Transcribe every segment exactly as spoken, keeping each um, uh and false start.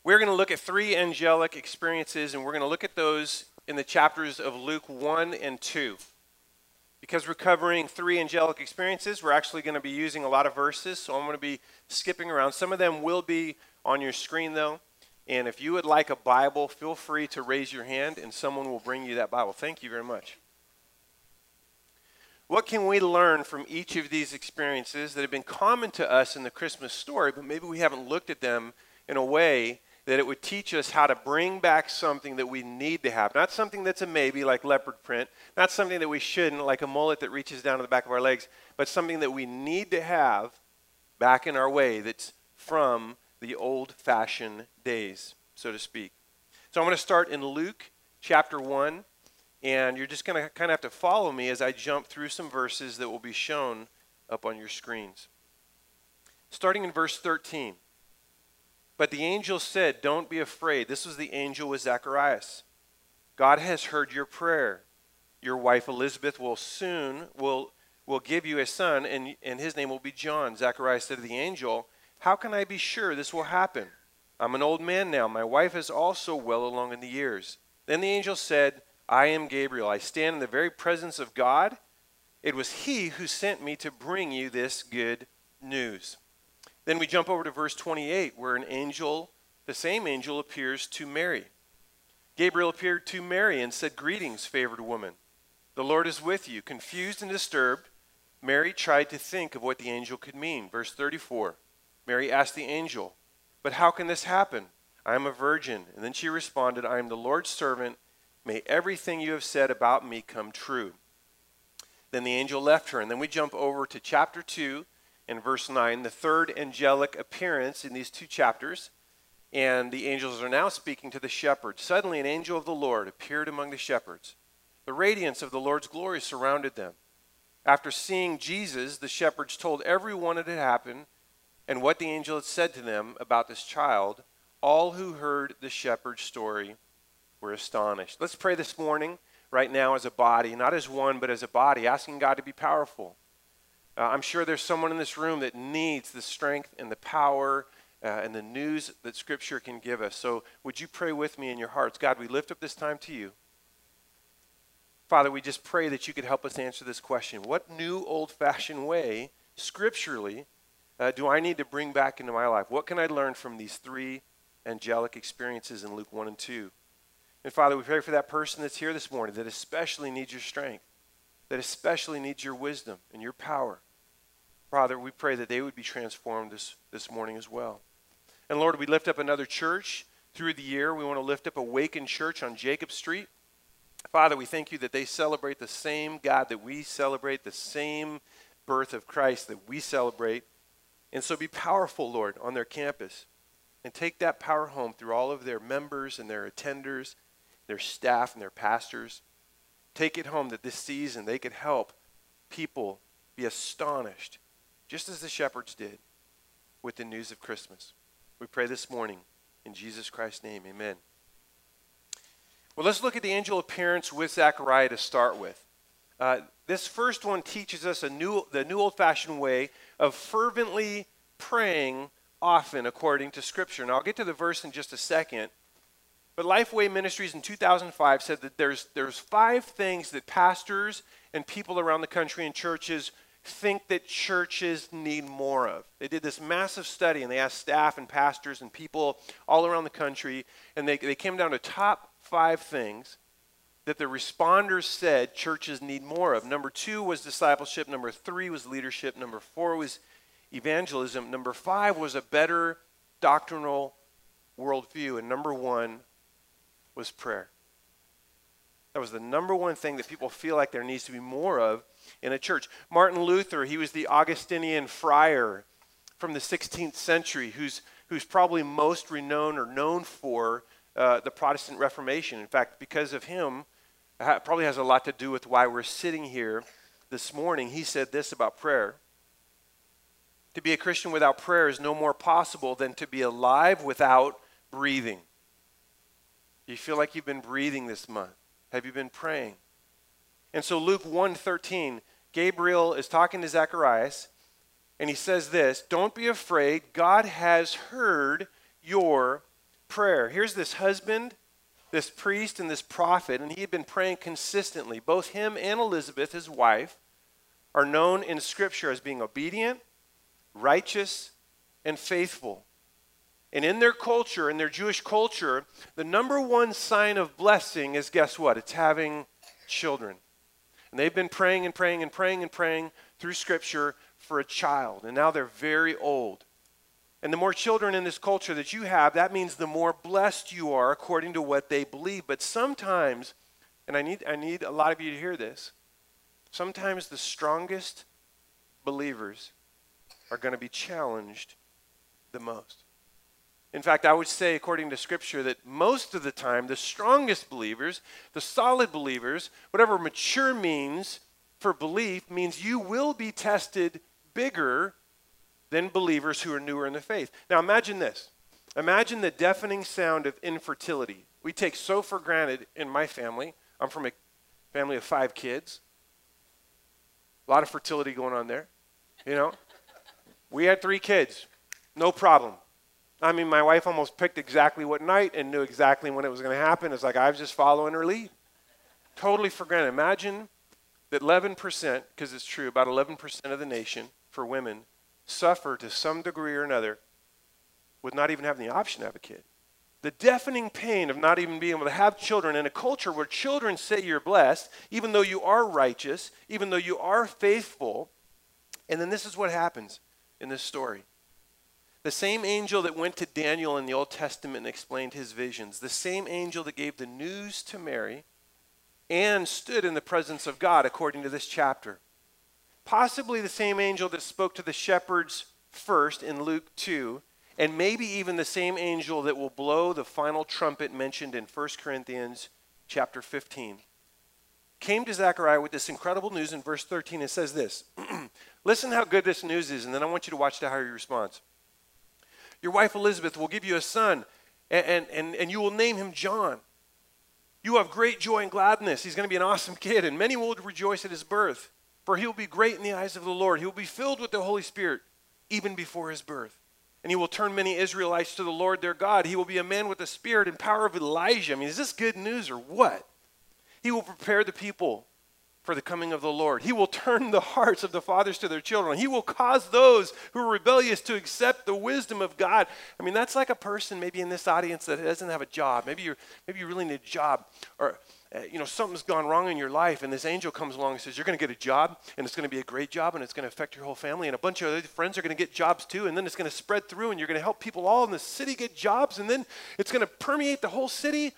We're going to look at three angelic experiences, and we're going to look at those in the chapters of Luke one and two. Because we're covering three angelic experiences, we're actually going to be using a lot of verses, so I'm going to be skipping around. Some of them will be on your screen, though. And if you would like a Bible, feel free to raise your hand, and someone will bring you that Bible. Thank you very much. What can we learn from each of these experiences that have been common to us in the Christmas story, but maybe we haven't looked at them in a way that it would teach us how to bring back something that we need to have? Not something that's a maybe, like leopard print, not something that we shouldn't, like a mullet that reaches down to the back of our legs, but something that we need to have back in our way that's from the old-fashioned days, so to speak. So I'm going to start in Luke chapter one. And you're just going to kind of have to follow me as I jump through some verses that will be shown up on your screens. Starting in verse thirteen. But the angel said, "Don't be afraid." This was the angel with Zacharias. "God has heard your prayer. Your wife Elizabeth will soon will, will give you a son, and, and his name will be John." Zacharias said to the angel, "How can I be sure this will happen? I'm an old man now. My wife is also well along in the years." Then the angel said, "I am Gabriel. I stand in the very presence of God. It was he who sent me to bring you this good news." Then we jump over to verse twenty-eight, where an angel, the same angel, appears to Mary. Gabriel appeared to Mary and said, "Greetings, favored woman. The Lord is with you." Confused and disturbed, Mary tried to think of what the angel could mean. Verse thirty-four, Mary asked the angel, "But how can this happen? I am a virgin." And then she responded, "I am the Lord's servant. May everything you have said about me come true." Then the angel left her. And then we jump over to chapter two and verse nine, the third angelic appearance in these two chapters. And the angels are now speaking to the shepherds. "Suddenly an angel of the Lord appeared among the shepherds. The radiance of the Lord's glory surrounded them. After seeing Jesus, the shepherds told everyone it had happened and what the angel had said to them about this child. All who heard the shepherd's story were astonished." Let's pray this morning, right now, as a body, not as one, but as a body, asking God to be powerful. Uh, I'm sure there's someone in this room that needs the strength and the power uh, and the news that Scripture can give us. So would you pray with me in your hearts? God, we lift up this time to you. Father, we just pray that you could help us answer this question. What new old-fashioned way, scripturally, uh, do I need to bring back into my life? What can I learn from these three angelic experiences in Luke one and two? And Father, we pray for that person that's here this morning that especially needs your strength, that especially needs your wisdom and your power. Father, we pray that they would be transformed this, this morning as well. And Lord, we lift up another church through the year. We want to lift up Awaken Church on Jacob Street. Father, we thank you that they celebrate the same God that we celebrate, the same birth of Christ that we celebrate. And so be powerful, Lord, on their campus. And take that power home through all of their members and their attenders, their staff and their pastors. Take it home that this season they could help people be astonished, just as the shepherds did, with the news of Christmas. We pray this morning in Jesus Christ's name, amen. Well, let's look at the angel appearance with Zechariah to start with. Uh, this first one teaches us a new, the new old-fashioned way of fervently praying often according to Scripture. Now, I'll get to the verse in just a second. But Lifeway Ministries in two thousand five said that there's, there's five things that pastors and people around the country and churches think that churches need more of. They did this massive study, and they asked staff and pastors and people all around the country, and they, they came down to top five things that the responders said churches need more of. Number two was discipleship. Number three was leadership. Number four was evangelism. Number five was a better doctrinal worldview. And number one was prayer. That was the number one thing that people feel like there needs to be more of in a church. Martin Luther, he was the Augustinian friar from the sixteenth century who's, who's probably most renowned or known for uh, the Protestant Reformation. In fact, because of him, it probably has a lot to do with why we're sitting here this morning. He said this about prayer. To be a Christian without prayer is no more possible than to be alive without breathing. Do you feel like you've been breathing this month? Have you been praying? And so Luke one thirteen, Gabriel is talking to Zacharias, and he says this, "Don't be afraid. God has heard your prayer. Here's this husband, this priest, and this prophet, and he had been praying consistently. Both him and Elizabeth, his wife, are known in Scripture as being obedient, righteous, and faithful. And in their culture, in their Jewish culture, the number one sign of blessing is, guess what? It's having children. And they've been praying and praying and praying and praying through Scripture for a child. And now they're very old. And the more children in this culture that you have, that means the more blessed you are according to what they believe. But sometimes, and I need, I need a lot of you to hear this, sometimes the strongest believers are going to be challenged the most. In fact, I would say, according to Scripture, that most of the time, the strongest believers, the solid believers, whatever mature means for belief, means you will be tested bigger than believers who are newer in the faith. Now imagine this. Imagine the deafening sound of infertility. We take so for granted in my family. I'm from a family of five kids. A lot of fertility going on there, you know. We had three kids, no problem. I mean, my wife almost picked exactly what night and knew exactly when it was going to happen. It's like I was just following her lead. Totally for granted. Imagine that eleven percent, because it's true, about eleven percent of the nation for women suffer to some degree or another with not even having the option to have a kid. The deafening pain of not even being able to have children in a culture where children say you're blessed, even though you are righteous, even though you are faithful. And then this is what happens in this story. The same angel that went to Daniel in the Old Testament and explained his visions, the same angel that gave the news to Mary and stood in the presence of God, according to this chapter. Possibly the same angel that spoke to the shepherds first in Luke two, and maybe even the same angel that will blow the final trumpet mentioned in First Corinthians chapter fifteen, came to Zechariah with this incredible news in verse thirteen. It says this. Listen how good this news is, and then I want you to watch how he responds. Your wife Elizabeth will give you a son, and, and, and you will name him John. You will have great joy and gladness. He's going to be an awesome kid, and many will rejoice at his birth. For he will be great in the eyes of the Lord. He will be filled with the Holy Spirit even before his birth. And he will turn many Israelites to the Lord their God. He will be a man with the spirit and power of Elijah. I mean, is this good news or what? He will prepare the people for the coming of the Lord. He will turn the hearts of the fathers to their children. He will cause those who are rebellious to accept the wisdom of God. I mean, that's like a person maybe in this audience that doesn't have a job. Maybe you're maybe you really need a job, or uh, you know, something's gone wrong in your life, and this angel comes along and says, you're going to get a job, and it's going to be a great job, and it's going to affect your whole family, and a bunch of other friends are going to get jobs too, and then it's going to spread through, and you're going to help people all in the city get jobs, and then it's going to permeate the whole city.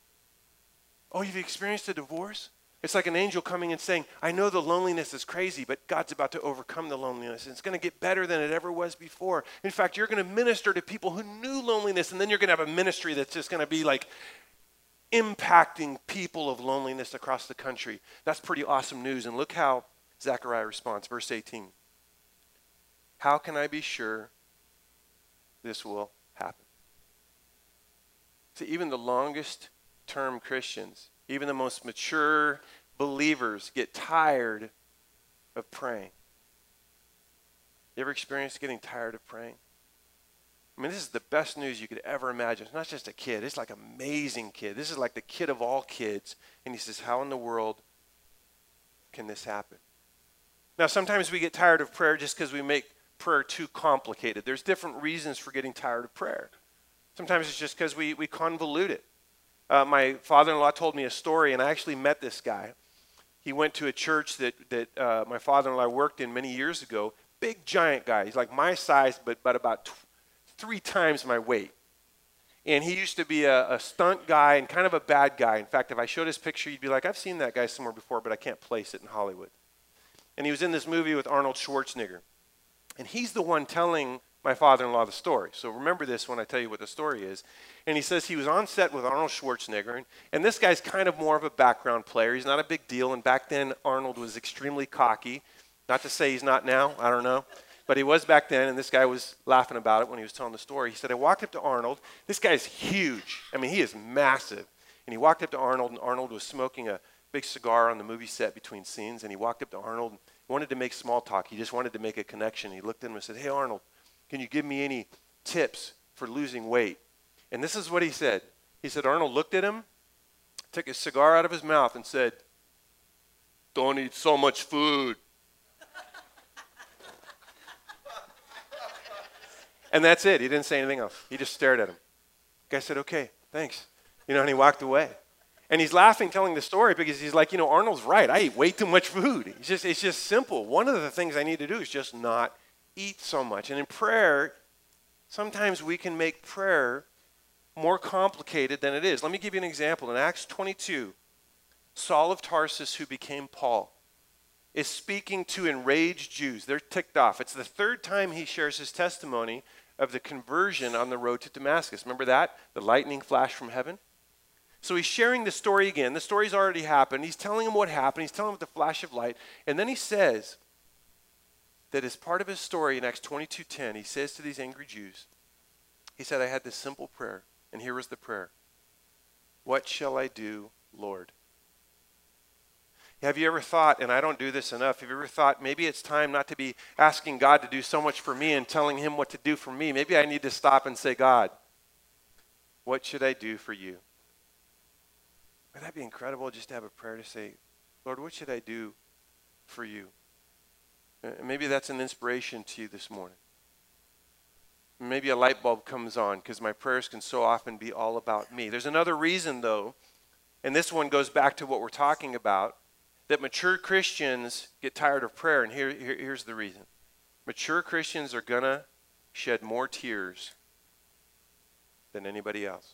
Oh, you've experienced a divorce? It's like an angel coming and saying, I know the loneliness is crazy, but God's about to overcome the loneliness. And it's going to get better than it ever was before. In fact, you're going to minister to people who knew loneliness, and then you're going to have a ministry that's just going to be like impacting people of loneliness across the country. That's pretty awesome news. And look how Zechariah responds, verse eighteen. How can I be sure this will happen? See, even the longest term Christians, even the most mature believers get tired of praying. You ever experienced getting tired of praying? I mean, this is the best news you could ever imagine. It's not just a kid. It's like an amazing kid. This is like the kid of all kids. And he says, how in the world can this happen? Now, sometimes we get tired of prayer just because we make prayer too complicated. There's different reasons for getting tired of prayer. Sometimes it's just because we, we convolute it. Uh, my father-in-law told me a story, and I actually met this guy. He went to a church that, that uh, my father-in-law worked in many years ago. Big, giant guy. He's like my size, but, but about tw- three times my weight. And he used to be a, a stunt guy and kind of a bad guy. In fact, if I showed his picture, you'd be like, I've seen that guy somewhere before, but I can't place it in Hollywood. And he was in this movie with Arnold Schwarzenegger. And he's the one telling my father-in-law the story. So remember this when I tell you what the story is. And he says he was on set with Arnold Schwarzenegger, and, and this guy's kind of more of a background player. He's not a big deal, and back then Arnold was extremely cocky. Not to say he's not now, I don't know. But he was back then, and this guy was laughing about it when he was telling the story. He said, I walked up to Arnold. This guy's huge. I mean, he is massive. And he walked up to Arnold, and Arnold was smoking a big cigar on the movie set between scenes, and he walked up to Arnold and wanted to make small talk. He just wanted to make a connection. He looked at him and said, hey, Arnold, can you give me any tips for losing weight? And this is what he said. He said, Arnold looked at him, took his cigar out of his mouth and said, "Don't eat so much food." And that's it. He didn't say anything else. He just stared at him. The guy said, "Okay, thanks." You know, and he walked away. And he's laughing telling the story because he's like, you know, Arnold's right. I eat way too much food. It's just, it's just simple. One of the things I need to do is just not eat so much. And in prayer, sometimes we can make prayer more complicated than it is. Let me give you an example. In Acts twenty-two, Saul of Tarsus, who became Paul, is speaking to enraged Jews. They're ticked off. It's the third time he shares his testimony of the conversion on the road to Damascus. Remember that? The lightning flash from heaven? So he's sharing the story again. The story's already happened. He's telling them what happened. He's telling them with the flash of light. And then he says that as part of his story in Acts twenty-two ten, he says to these angry Jews, he said, "I had this simple prayer." And here was the prayer. "What shall I do, Lord?" Have you ever thought, and I don't do this enough, have you ever thought maybe it's time not to be asking God to do so much for me and telling him what to do for me? Maybe I need to stop and say, "God, what should I do for you?" Would that be incredible just to have a prayer to say, "Lord, what should I do for you?" Uh, Maybe that's an inspiration to you this morning. Maybe a light bulb comes on because my prayers can so often be all about me. There's another reason, though, and this one goes back to what we're talking about, that mature Christians get tired of prayer, and here, here, here's the reason. Mature Christians are going to shed more tears than anybody else.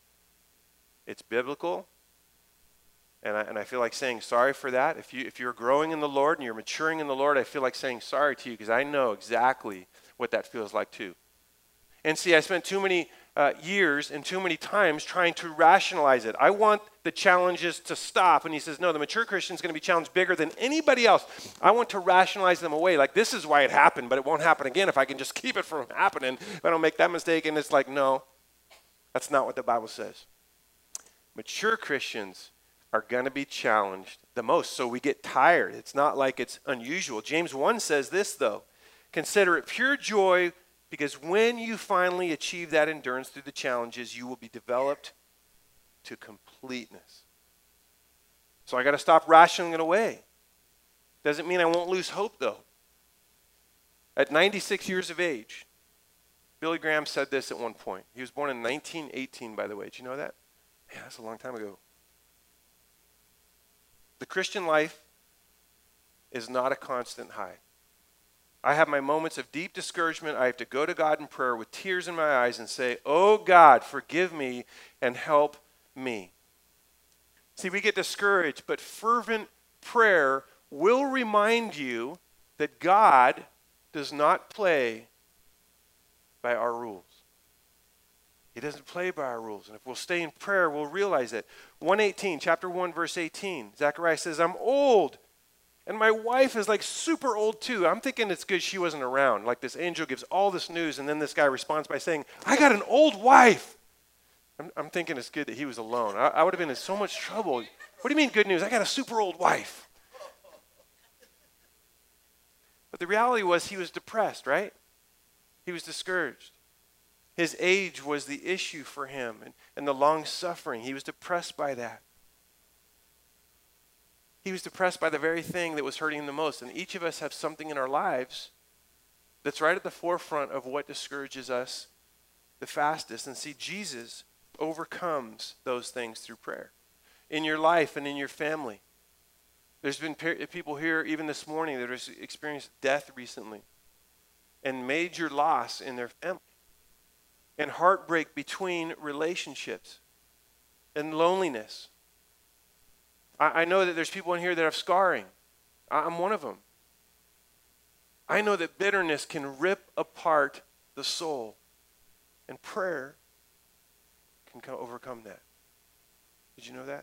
It's biblical, and I, and I feel like saying sorry for that. If, you, if you're growing in the Lord and you're maturing in the Lord, I feel like saying sorry to you because I know exactly what that feels like too. And see, I spent too many uh, years and too many times trying to rationalize it. I want the challenges to stop. And he says, no, the mature Christian is going to be challenged bigger than anybody else. I want to rationalize them away. Like, this is why it happened, but it won't happen again if I can just keep it from happening. If I don't make that mistake. And it's like, no, that's not what the Bible says. Mature Christians are going to be challenged the most. So we get tired. It's not like it's unusual. James one says this, though. Consider it pure joy, because when you finally achieve that endurance through the challenges, you will be developed to completeness. So I got to stop rationing it away. Doesn't mean I won't lose hope, though. At ninety-six years of age, Billy Graham said this at one point. He was born in nineteen eighteen, by the way. Did you know that? Man, that's a long time ago. The Christian life is not a constant high. I have my moments of deep discouragement. I have to go to God in prayer with tears in my eyes and say, "Oh God, forgive me and help me." See, we get discouraged, but fervent prayer will remind you that God does not play by our rules. He doesn't play by our rules. And if we'll stay in prayer, we'll realize it. one eighteen, chapter one, verse eighteen. Zechariah says, "I'm old. And my wife is like super old too." I'm thinking it's good she wasn't around. Like, this angel gives all this news, and then this guy responds by saying, "I got an old wife." I'm, I'm thinking it's good that he was alone. I, I would have been in so much trouble. What do you mean good news? I got a super old wife. But the reality was he was depressed, right? He was discouraged. His age was the issue for him, and, and the long suffering. He was depressed by that. He was depressed by the very thing that was hurting him the most. And each of us have something in our lives that's right at the forefront of what discourages us the fastest. And see, Jesus overcomes those things through prayer. In your life and in your family. There's been people here even this morning that have experienced death recently. And major loss in their family. And heartbreak between relationships. And loneliness. I know that there's people in here that have scarring. I'm one of them. I know that bitterness can rip apart the soul. And prayer can overcome that. Did you know that?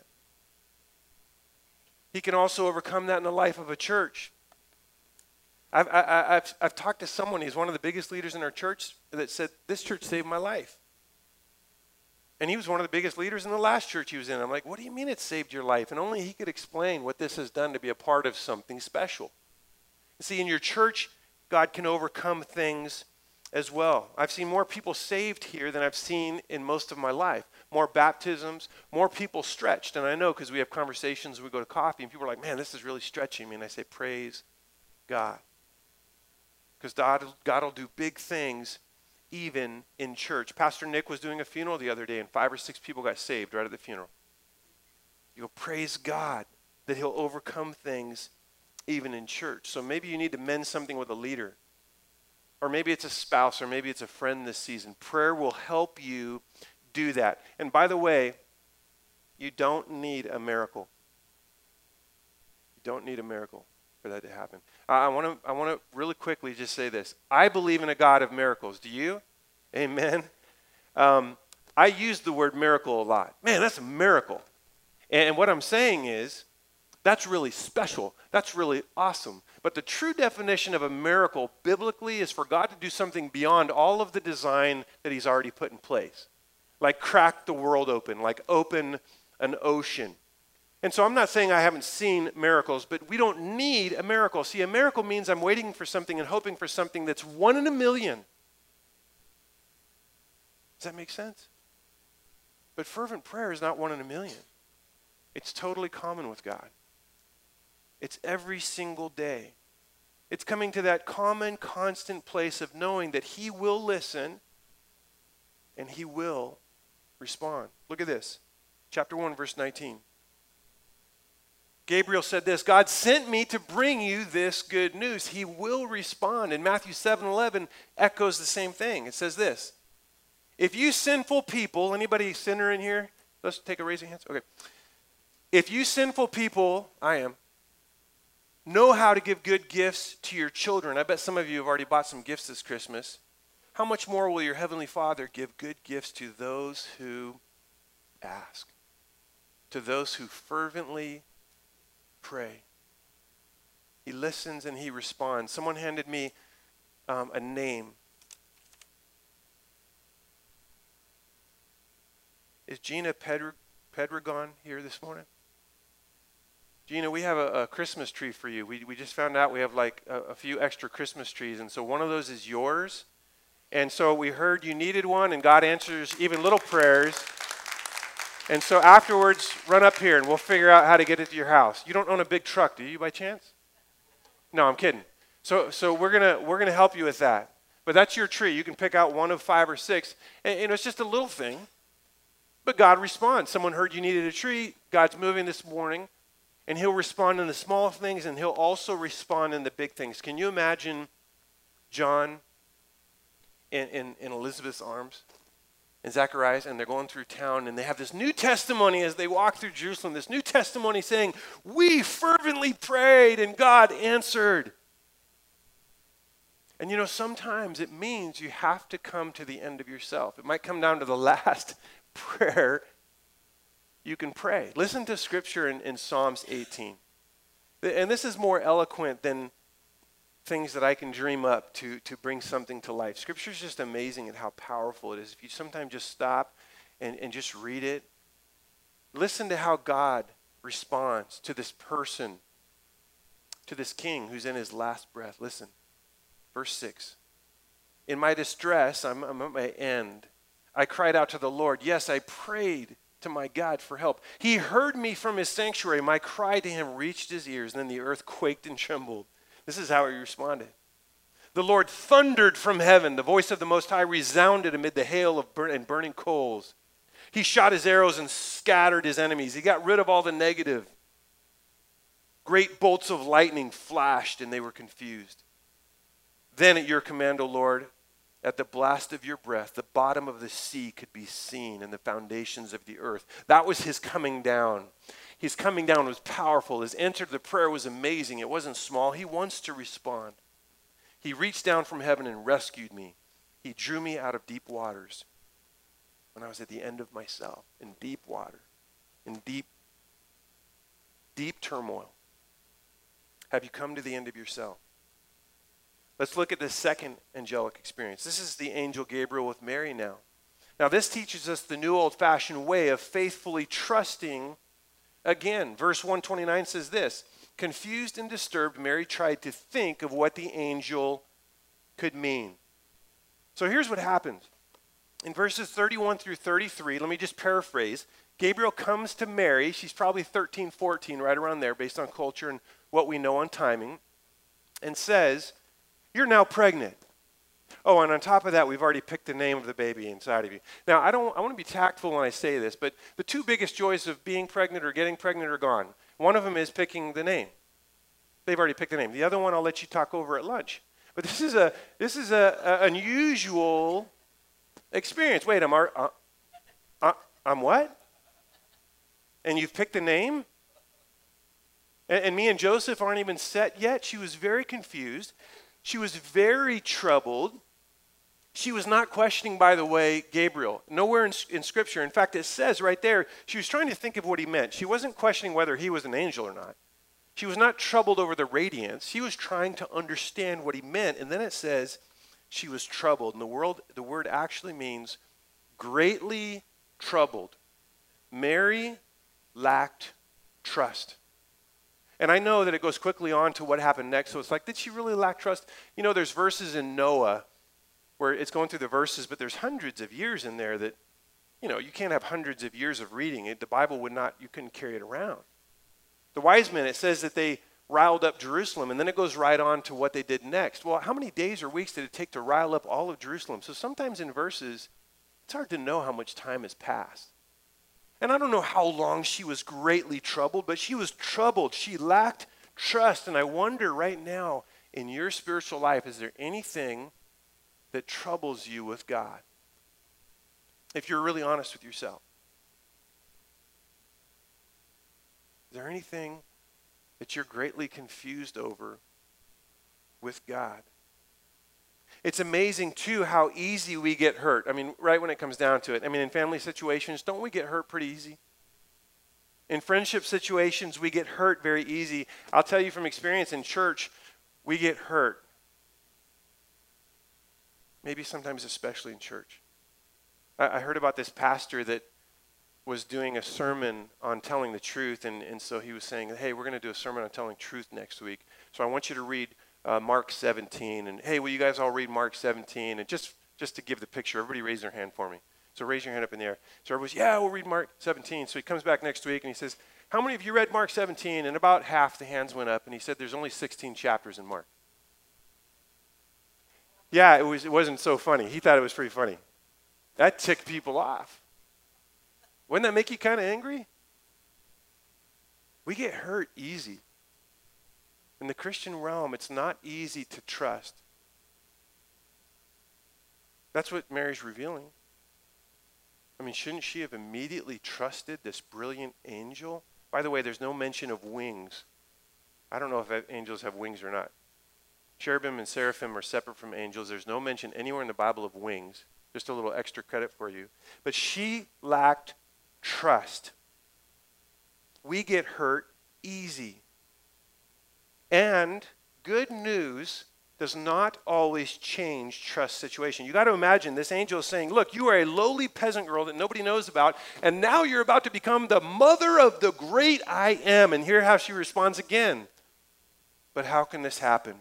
He can also overcome that in the life of a church. I've, I, I've, I've talked to someone, he's one of the biggest leaders in our church, that said, "This church saved my life." And he was one of the biggest leaders in the last church he was in. I'm like, "What do you mean it saved your life?" And only he could explain what this has done to be a part of something special. See, in your church, God can overcome things as well. I've seen more people saved here than I've seen in most of my life. More baptisms, more people stretched. And I know because we have conversations, we go to coffee, and people are like, man, this is really stretching me. And I say, praise God. Because God, God will do big things even in church. Pastor Nick was doing a funeral the other day, and five or six people got saved right at the funeral. You go, praise God that he'll overcome things even in church. So maybe you need to mend something with a leader. Or maybe it's a spouse, or maybe it's a friend this season. Prayer will help you do that. And by the way, you don't need a miracle. You don't need a miracle for that to happen. I want to I want to really quickly just say this. I believe in a God of miracles. Do you? Amen. Um, I use the word miracle a lot. Man, that's a miracle. And what I'm saying is, that's really special. That's really awesome. But the true definition of a miracle biblically is for God to do something beyond all of the design that he's already put in place. Like crack the world open, like open an ocean. And so I'm not saying I haven't seen miracles, but we don't need a miracle. See, a miracle means I'm waiting for something and hoping for something that's one in a million. Does that make sense? But fervent prayer is not one in a million. It's totally common with God. It's every single day. It's coming to that common, constant place of knowing that he will listen and he will respond. Look at this. Chapter one, verse nineteen. Gabriel said this, God sent me to bring you this good news. He will respond. And Matthew seven eleven echoes the same thing. It says this. If you sinful people, anybody sinner in here? Let's take a raise of hands. Okay. If you sinful people, I am, know how to give good gifts to your children. I bet some of you have already bought some gifts this Christmas. How much more will your heavenly Father give good gifts to those who ask? To those who fervently pray. He listens and he responds. Someone handed me um, a name. Is Gina Pedr- Pedregon here this morning? Gina, we have a, a Christmas tree for you. We we just found out we have like a, a few extra Christmas trees, and so one of those is yours. And so we heard you needed one, and God answers even little prayers. And so afterwards, run up here, and we'll figure out how to get it to your house. You don't own a big truck, do you, by chance? No, I'm kidding. So so we're gonna we're gonna help you with that. But that's your tree. You can pick out one of five or six, and you know, it's just a little thing. But God responds. Someone heard you needed a tree. God's moving this morning. And he'll respond in the small things, and he'll also respond in the big things. Can you imagine John in, in, in Elizabeth's arms and Zacharias, and they're going through town, and they have this new testimony as they walk through Jerusalem, this new testimony saying, we fervently prayed, and God answered. And you know, sometimes it means you have to come to the end of yourself. It might come down to the last prayer you can pray. Listen to scripture in, in Psalms eighteen. And this is more eloquent than things that I can dream up to, to bring something to life. Scripture is just amazing at how powerful it is. If you sometimes just stop and, and just read it, listen to how God responds to this person, to this king who's in his last breath. Listen, verse six. In my distress, I'm, I'm at my end. I cried out to the Lord. Yes, I prayed to my God for help. He heard me from his sanctuary. My cry to him reached his ears. Then the earth quaked and trembled. This is how he responded. The Lord thundered from heaven. The voice of the Most High resounded amid the hail of burn and burning coals. He shot his arrows and scattered his enemies. He got rid of all the negative. Great bolts of lightning flashed, and they were confused. Then at your command, O Lord, at the blast of your breath, the bottom of the sea could be seen and the foundations of the earth. That was his coming down. His coming down was powerful. His answer to the prayer was amazing. It wasn't small. He wants to respond. He reached down from heaven and rescued me. He drew me out of deep waters when I was at the end of myself, in deep water, in deep, deep turmoil. Have you come to the end of yourself? Let's look at the second angelic experience. This is the angel Gabriel with Mary now. Now this teaches us the new old-fashioned way of faithfully trusting again. Verse one twenty-nine says this, confused and disturbed, Mary tried to think of what the angel could mean. So here's what happens. In verses thirty-one through thirty-three, let me just paraphrase. Gabriel comes to Mary. She's probably thirteen, fourteen, right around there, based on culture and what we know on timing, and says, "You're now pregnant." Oh, and on top of that, we've already picked the name of the baby inside of you. Now, I don't. I want to be tactful when I say this, but the two biggest joys of being pregnant or getting pregnant are gone. One of them is picking the name. They've already picked the name. The other one, I'll let you talk over at lunch. But this is a this is a, a unusual experience. Wait, I'm uh, uh, I'm what? And you've picked the name? And, and me and Joseph aren't even set yet. She was very confused. She was very troubled. She was not questioning, by the way, Gabriel. Nowhere in, in Scripture. In fact, it says right there, she was trying to think of what he meant. She wasn't questioning whether he was an angel or not. She was not troubled over the radiance. She was trying to understand what he meant. And then it says she was troubled. And the, world, the word actually means greatly troubled. Mary lacked trust. And I know that it goes quickly on to what happened next. So it's like, did she really lack trust? You know, there's verses in Noah where it's going through the verses, but there's hundreds of years in there that, you know, you can't have hundreds of years of reading it. The Bible would not, you couldn't carry it around. The wise men, it says that they riled up Jerusalem, and then it goes right on to what they did next. Well, how many days or weeks did it take to rile up all of Jerusalem? So sometimes in verses, it's hard to know how much time has passed. And I don't know how long she was greatly troubled, but she was troubled. She lacked trust. And I wonder right now, in your spiritual life, is there anything that troubles you with God? If you're really honest with yourself. Is there anything that you're greatly confused over with God? It's amazing, too, how easy we get hurt. I mean, right when it comes down to it. I mean, in family situations, don't we get hurt pretty easy? In friendship situations, we get hurt very easy. I'll tell you from experience in church, we get hurt. Maybe sometimes especially in church. I, I heard about this pastor that was doing a sermon on telling the truth, and, and so he was saying, hey, we're going to do a sermon on telling truth next week. So I want you to read Uh, Mark seventeen, and hey, will you guys all read Mark seventeen? And just, just to give the picture, everybody raise their hand for me. So raise your hand up in the air. So everybody's, yeah, we'll read Mark seventeen. So he comes back next week and he says, how many of you read Mark seventeen? And about half the hands went up, and he said there's only sixteen chapters in Mark. Yeah, it, was, it wasn't so funny. He thought it was pretty funny. That ticked people off. Wouldn't that make you kind of angry? We get hurt easy. In the Christian realm, it's not easy to trust. That's what Mary's revealing. I mean, shouldn't she have immediately trusted this brilliant angel? By the way, there's no mention of wings. I don't know if angels have wings or not. Cherubim and seraphim are separate from angels. There's no mention anywhere in the Bible of wings. Just a little extra credit for you. But she lacked trust. We get hurt easy. And good news does not always change trust situation. You got to imagine this angel is saying, look, you are a lowly peasant girl that nobody knows about, and now you're about to become the mother of the great I am. And hear how she responds again. But how can this happen?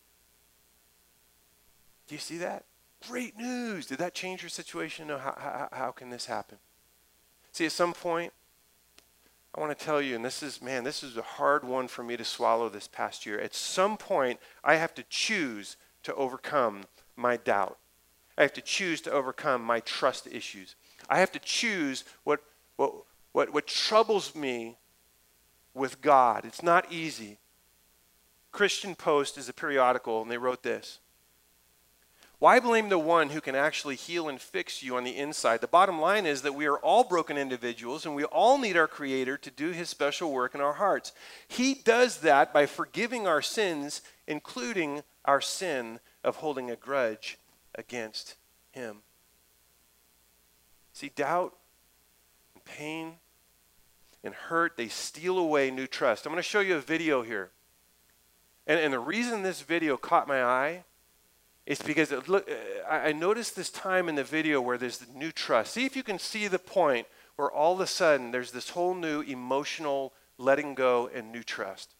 Do you see that? Great news. Did that change your situation? No, how, how, how can this happen? See, at some point, I want to tell you, and this is, man, this is a hard one for me to swallow this past year. At some point, I have to choose to overcome my doubt. I have to choose to overcome my trust issues. I have to choose what, what, what, what troubles me with God. It's not easy. Christian Post is a periodical, and they wrote this. Why blame the one who can actually heal and fix you on the inside? The bottom line is that we are all broken individuals, and we all need our Creator to do His special work in our hearts. He does that by forgiving our sins, including our sin of holding a grudge against Him. See, doubt and pain and hurt, they steal away new trust. I'm going to show you a video here. And, and the reason this video caught my eye it's because it look, I noticed this time in the video where there's the new trust. See if you can see the point where all of a sudden there's this whole new emotional letting go and new trust.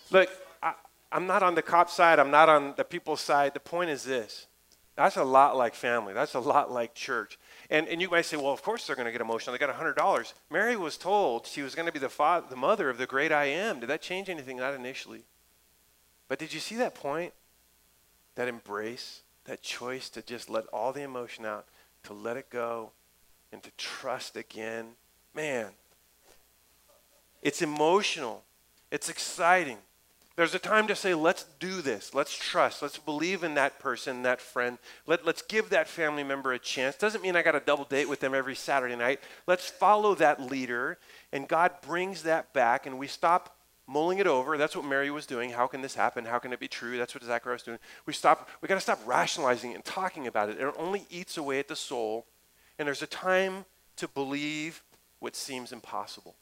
Look, I, I'm not on the cop side. I'm not on the people's side. The point is this. That's a lot like family. That's a lot like church. And, and you might say, well, of course they're going to get emotional. They got one hundred dollars. Mary was told she was going to be the, father, the mother of the great I am. Did that change anything? Not initially. But did you see that point? That embrace, that choice to just let all the emotion out, to let it go, and to trust again. Man, it's emotional. It's exciting. There's a time to say, let's do this. Let's trust. Let's believe in that person, that friend. Let, let's give that family member a chance. Doesn't mean I got a double date with them every Saturday night. Let's follow that leader, and God brings that back, and we stop mulling it over. That's what Mary was doing. How can this happen? How can it be true? That's what Zachariah was doing. We stop. We got to stop rationalizing it and talking about it. It only eats away at the soul, and there's a time to believe what seems impossible.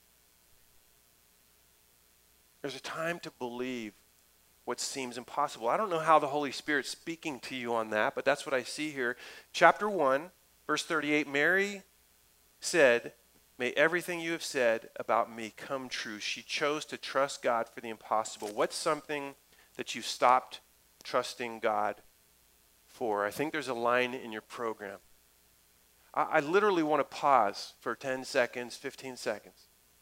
There's a time to believe what seems impossible. I don't know how the Holy Spirit's speaking to you on that, but that's what I see here. Chapter one, verse thirty-eight, Mary said, may everything you have said about me come true. She chose to trust God for the impossible. What's something that you stopped trusting God for? I think there's a line in your program. I, I literally want to pause for ten seconds, fifteen seconds.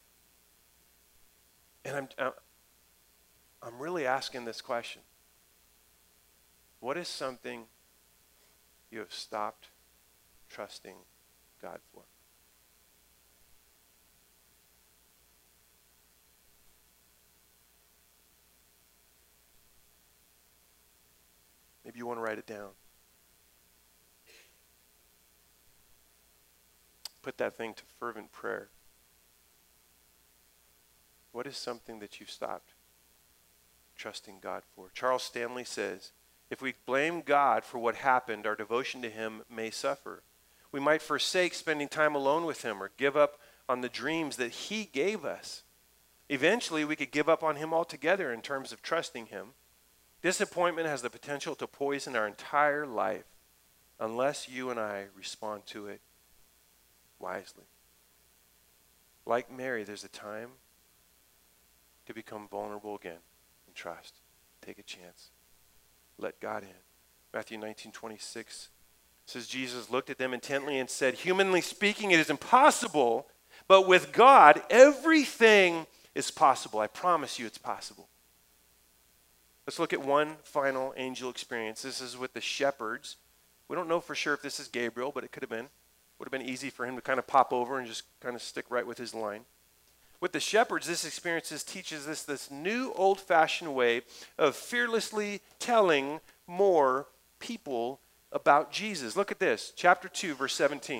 And I'm, I'm I'm really asking this question. What is something you have stopped trusting God for? Maybe you want to write it down. Put that thing to fervent prayer. What is something that you've stopped trusting God for? Charles Stanley says, if we blame God for what happened, our devotion to him may suffer. We might forsake spending time alone with him or give up on the dreams that he gave us. Eventually, we could give up on him altogether in terms of trusting him. Disappointment has the potential to poison our entire life unless you and I respond to it wisely. Like Mary, there's a time to become vulnerable again and trust. Take a chance. Let God in. Matthew nineteen twenty-six says, Jesus looked at them intently and said, humanly speaking, it is impossible, but with God, everything is possible. I promise you it's possible. Let's look at one final angel experience. This is with the shepherds. We don't know for sure if this is Gabriel, but it could have been. Would have been easy for him to kind of pop over and just kind of stick right with his line. With the shepherds, this experience teaches us this new old-fashioned way of fearlessly telling more people about Jesus. Look at this, chapter two, verse seventeen.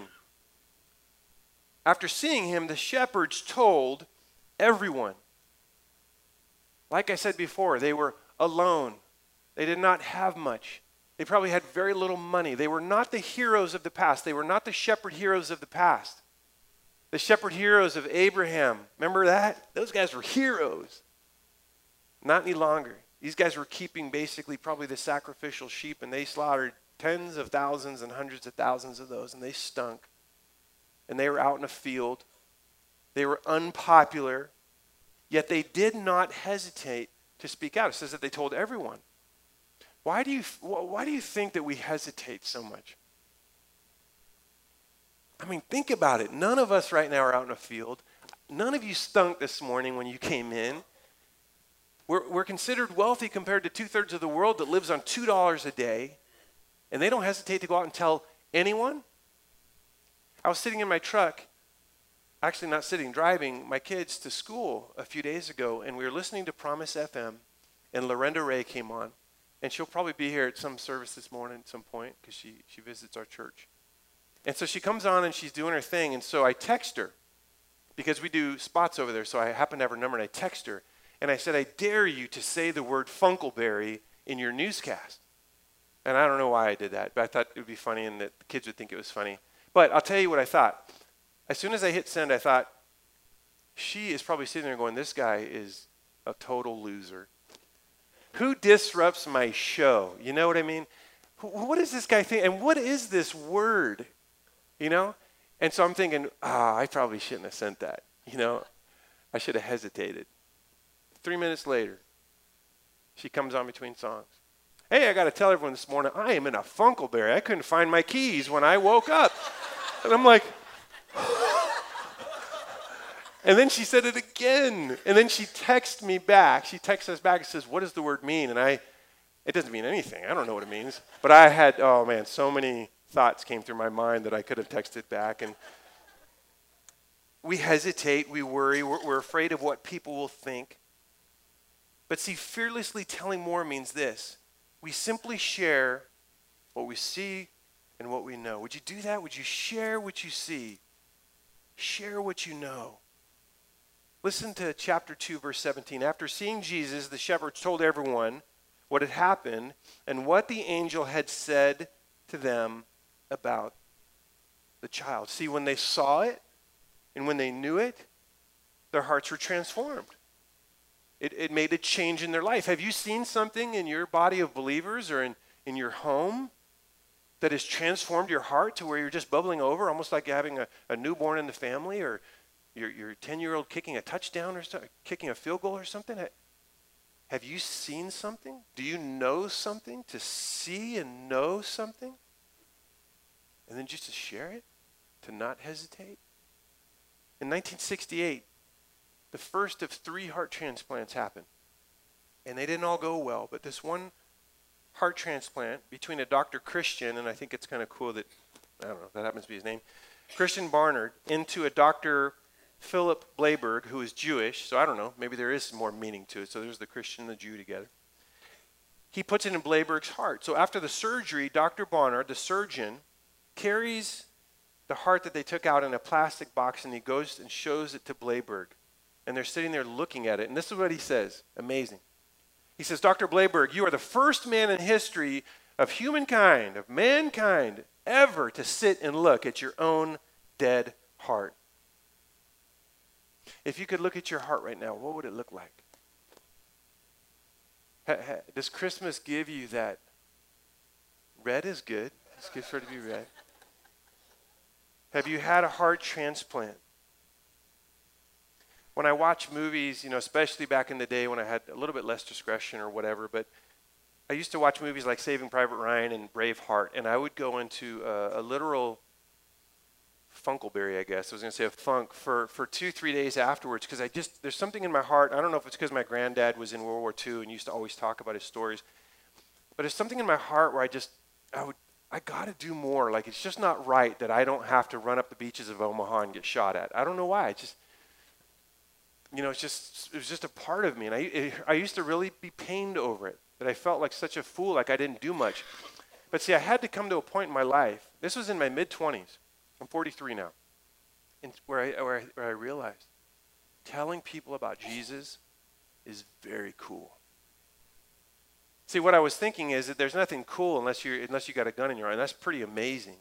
After seeing him, the shepherds told everyone. Like I said before, they were alone. They did not have much. They probably had very little money. They were not the heroes of the past. They were not the shepherd heroes of the past. The shepherd heroes of Abraham. Remember that? Those guys were heroes. Not any longer. These guys were keeping basically probably the sacrificial sheep, and they slaughtered tens of thousands and hundreds of thousands of those, and they stunk. And they were out in a field. They were unpopular, yet they did not hesitate to speak out. It says that they told everyone. Why do you, why do you think that we hesitate so much? I mean, think about it. None of us right now are out in a field. None of you stunk this morning when you came in. We're, we're considered wealthy compared to two-thirds of the world that lives on two dollars a day, and they don't hesitate to go out and tell anyone. I was sitting in my truck, actually not sitting, driving my kids to school a few days ago, and we were listening to Promise F M, and Lorenda Ray came on, and she'll probably be here at some service this morning at some point because she, she visits our church. And so she comes on and she's doing her thing, and so I text her because we do spots over there, so I happen to have her number, and I text her, and I said, I dare you to say the word Funkleberry in your newscast. And I don't know why I did that, but I thought it would be funny and that the kids would think it was funny. But I'll tell you what I thought. As soon as I hit send, I thought, she is probably sitting there going, this guy is a total loser. Who disrupts my show? You know what I mean? What does this guy think? And what is this word? You know? And so I'm thinking, ah, oh, I probably shouldn't have sent that. You know? I should have hesitated. Three minutes later, She comes on between songs. Hey, I got to tell everyone this morning, I am in a Funkleberry. I couldn't find my keys when I woke up. And I'm like, and then she said it again. And then she texted me back. She texts us back and says, what does the word mean? And I, it doesn't mean anything. I don't know what it means. But I had, oh man, so many thoughts came through my mind that I could have texted back. And we hesitate, we worry, we're, we're afraid of what people will think. But see, fearlessly telling more means this. We simply share what we see and what we know. Would you do that? Would you share what you see? Share what you know. Listen to chapter two, verse seventeen. After seeing Jesus, the shepherds told everyone what had happened and what the angel had said to them about the child. See, when they saw it and when they knew it, their hearts were transformed. It, it made a change in their life. Have you seen something in your body of believers or in, in your home that has transformed your heart to where you're just bubbling over, almost like you're having a, a newborn in the family, or your your ten-year-old kicking a touchdown or so, kicking a field goal or something? Have you seen something? Do you know something? To see and know something? And then just to share it? To not hesitate? In nineteen sixty-eight, the first of three heart transplants happened. And they didn't all go well, but this one heart transplant between a Doctor Christian, and I think it's kind of cool that, I don't know, that happens to be his name, Christian Barnard, into a Doctor Philip Blayberg, who is Jewish, so I don't know, maybe there is more meaning to it. So there's the Christian and the Jew together. He puts it in Blayberg's heart. So after the surgery, Doctor Barnard, the surgeon, carries the heart that they took out in a plastic box, and he goes and shows it to Blayberg. And they're sitting there looking at it. And this is what he says. Amazing. He says, Doctor Blayberg, you are the first man in history of humankind, of mankind, ever to sit and look at your own dead heart. If you could look at your heart right now, what would it look like? Ha, ha, does Christmas give you that? Red is good. It's good for it to be red. Have you had a heart transplant? When I watch movies, you know, especially back in the day when I had a little bit less discretion or whatever, but I used to watch movies like Saving Private Ryan and Braveheart, and I would go into a, a literal Funkleberry, I guess. I was going to say a funk for, for two, three days afterwards, because I just, there's something in my heart. I don't know if it's because my granddad was in World War Two and used to always talk about his stories, but there's something in my heart where I just, I would, I got to do more. Like, it's just not right that I don't have to run up the beaches of Omaha and get shot at. I don't know why. It's just, you know, it's just, it was just a part of me. And I, it, I used to really be pained over it, that I felt like such a fool, like I didn't do much. But see, I had to come to a point in my life. This was in my mid-twenties. I'm forty-three now. And where I, where I, where I realized telling people about Jesus is very cool. See, what I was thinking is that there's nothing cool unless you unless you got a gun in your eye, and that's pretty amazing.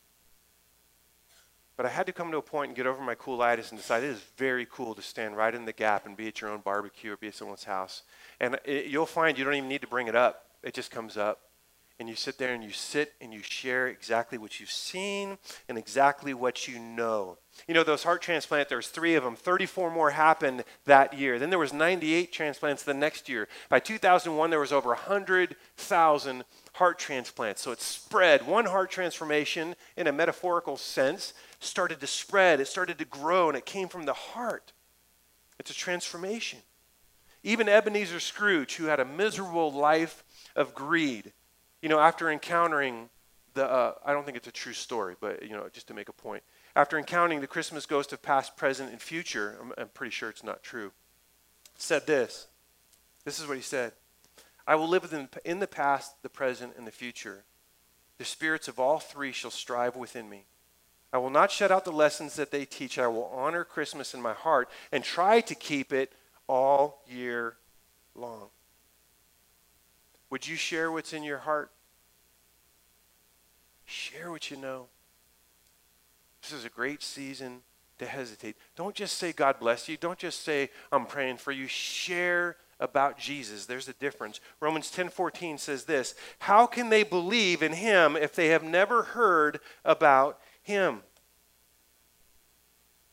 But I had to come to a point and get over my coolitis and decide it is very cool to stand right in the gap and be at your own barbecue or be at someone's house. And it, you'll find you don't even need to bring it up. It just comes up. And you sit there and you sit and you share exactly what you've seen and exactly what you know. You know, those heart transplants, there was three of them. thirty-four more happened that year. Then there was ninety-eight transplants the next year. By two thousand one, there was over one hundred thousand heart transplants. So it spread. One heart transformation, in a metaphorical sense, started to spread. It started to grow, and it came from the heart. It's a transformation. Even Ebenezer Scrooge, who had a miserable life of greed, you know, after encountering the, uh, I don't think it's a true story, but, you know, just to make a point. After encountering the Christmas ghost of past, present, and future, I'm, I'm pretty sure it's not true, said this. This is what he said. I will live in, in the past, the present, and the future. The spirits of all three shall strive within me. I will not shut out the lessons that they teach. I will honor Christmas in my heart and try to keep it all year long. Would you share what's in your heart? Share what you know. This is a great season to hesitate. Don't just say, God bless you. Don't just say, I'm praying for you. Share about Jesus. There's a difference. Romans ten fourteen says this, how can they believe in him if they have never heard about him?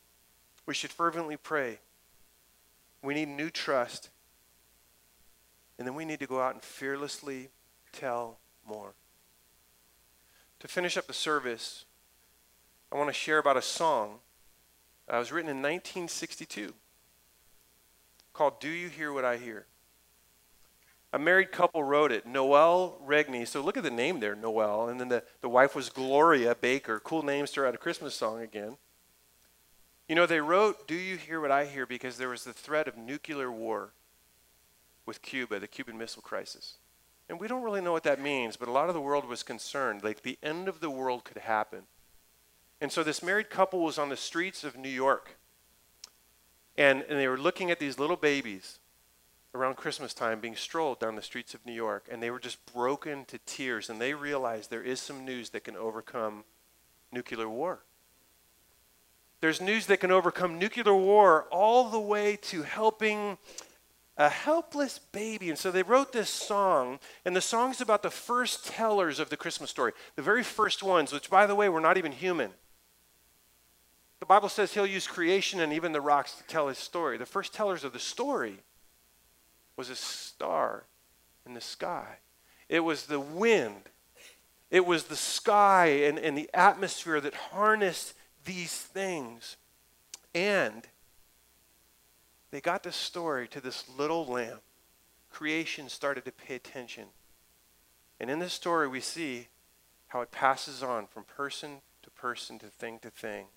We should fervently pray. We need new trust. And then we need to go out and fearlessly tell more. To finish up the service, I want to share about a song that was written in nineteen sixty-two called Do You Hear What I Hear? A married couple wrote it, Noel Regney. So look at the name there, Noel. And then the, the wife was Gloria Baker. Cool names to write a Christmas song again. You know, they wrote Do You Hear What I Hear? Because there was the threat of nuclear war with Cuba, the Cuban Missile Crisis. And we don't really know what that means, but a lot of the world was concerned. Like the end of the world could happen. And so this married couple was on the streets of New York. And, and they were looking at these little babies around Christmas time being strolled down the streets of New York. And they were just broken to tears. And they realized there is some news that can overcome nuclear war. There's news that can overcome nuclear war all the way to helping a helpless baby. And so they wrote this song, and the song's about the first tellers of the Christmas story, the very first ones, which, by the way, were not even human. The Bible says he'll use creation and even the rocks to tell his story. The first tellers of the story was a star in the sky. It was the wind. It was the sky and, and the atmosphere that harnessed these things. And they got this story to this little lamb. Creation started to pay attention. And in this story, we see how it passes on from person to person to thing to thing.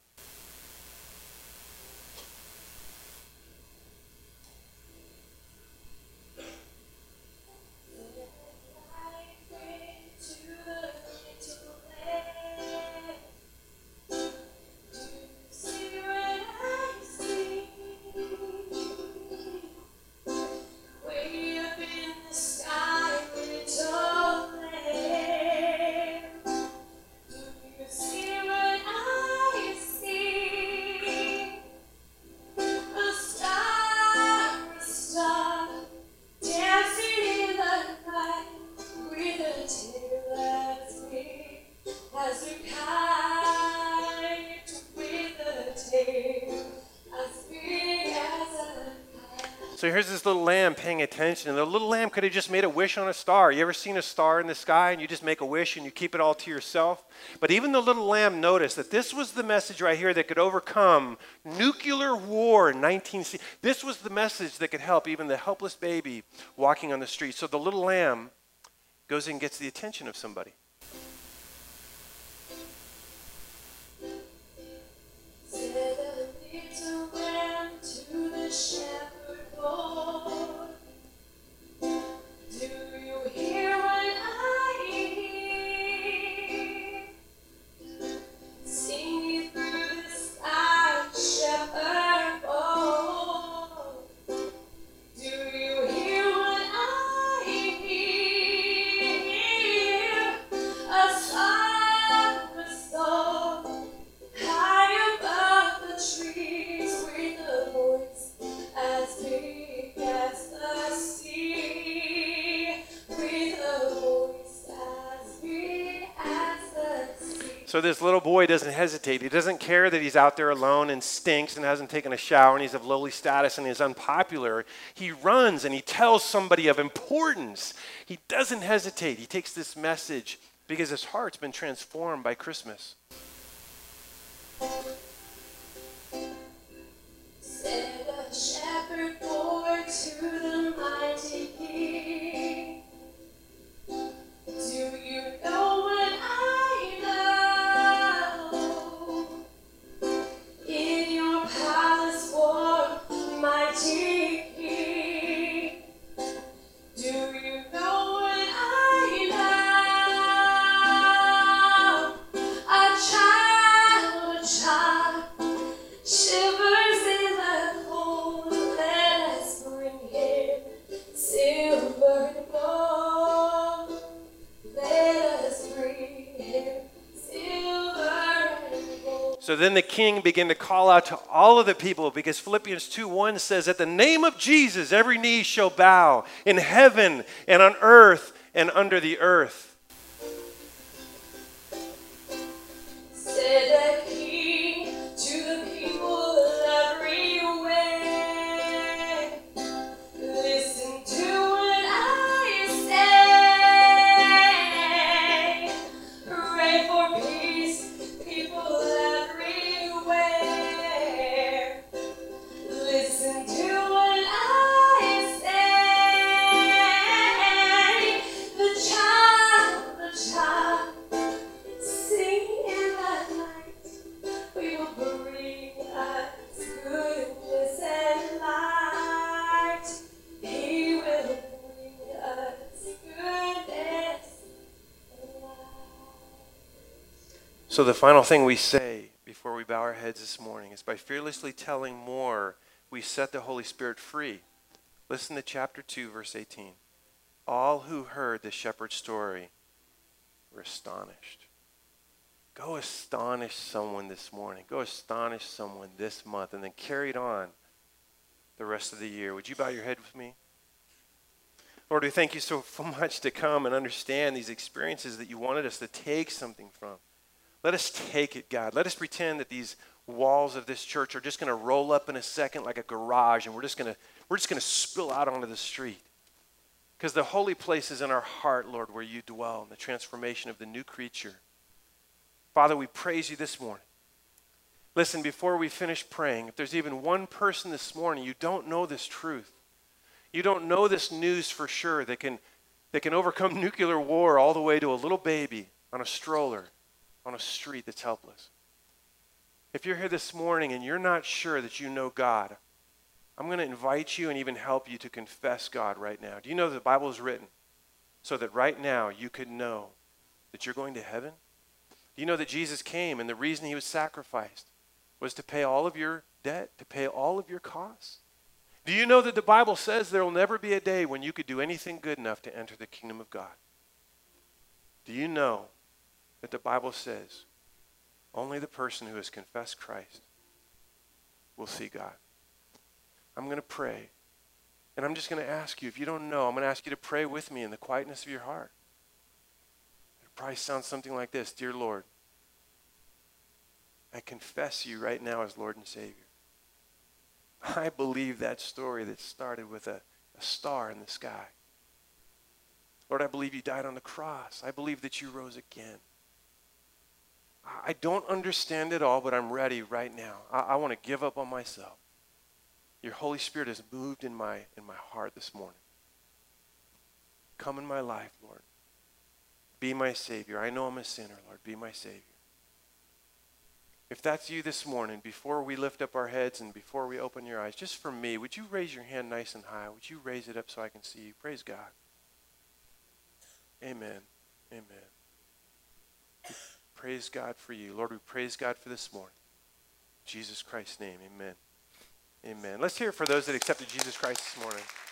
So here's this little lamb paying attention. And the little lamb could have just made a wish on a star. You ever seen a star in the sky and you just make a wish and you keep it all to yourself? But even the little lamb noticed that this was the message right here that could overcome nuclear war in nineteen sixty. This was the message that could help even the helpless baby walking on the street. So the little lamb goes and gets the attention of somebody. So this little boy doesn't hesitate. He doesn't care that he's out there alone and stinks and hasn't taken a shower and he's of lowly status and is unpopular. He runs and he tells somebody of importance. He doesn't hesitate. He takes this message because his heart's been transformed by Christmas. Send a shepherd boy to the mighty king. Do you know what I know? In your palace war, mighty king. Do you know what I know? A child, a child, shivers in the cold. Let us bring him silver and gold. Let us bring him silver and gold. So then the king began to call out to all of the people, because Philippians two one says, at the name of Jesus, every knee shall bow in heaven and on earth and under the earth. Said the king to the people everywhere, listen to what I So the final thing we say before we bow our heads this morning is by fearlessly telling more, we set the Holy Spirit free. Listen to chapter two, verse eighteen. All who heard the shepherd's story were astonished. Go astonish someone this morning. Go astonish someone this month, and then carry it on the rest of the year. Would you bow your head with me? Lord, we thank you so much to come and understand these experiences that you wanted us to take something from. Let us take it, God. Let us pretend that these walls of this church are just going to roll up in a second like a garage, and we're just going to we're just going to spill out onto the street. Because the holy place is in our heart, Lord, where you dwell, in the transformation of the new creature. Father, we praise you this morning. Listen, before we finish praying, if there's even one person this morning, you don't know this truth. You don't know this news for sure that can, that can overcome nuclear war all the way to a little baby on a stroller on a street that's helpless. If you're here this morning and you're not sure that you know God, I'm going to invite you and even help you to confess God right now. Do you know that the Bible is written so that right now you could know that you're going to heaven? Do you know that Jesus came and the reason he was sacrificed was to pay all of your debt, to pay all of your costs? Do you know that the Bible says there will never be a day when you could do anything good enough to enter the kingdom of God? Do you know that the Bible says only the person who has confessed Christ will see God? I'm going to pray, and I'm just going to ask you, if you don't know, I'm going to ask you to pray with me in the quietness of your heart. It probably sounds something like this. Dear Lord, I confess you right now as Lord and Savior. I believe that story that started with a, a star in the sky. Lord, I believe you died on the cross. I believe that you rose again. I don't understand it all, but I'm ready right now. I, I want to give up on myself. Your Holy Spirit has moved in my, in my heart this morning. Come in my life, Lord. Be my Savior. I know I'm a sinner, Lord. Be my Savior. If that's you this morning, before we lift up our heads and before we open your eyes, just for me, would you raise your hand nice and high? Would you raise it up so I can see you? Praise God. Amen. Amen. We praise God for you. Lord, we praise God for this morning. In Jesus Christ's name, amen. Amen. Let's hear it for those that accepted Jesus Christ this morning.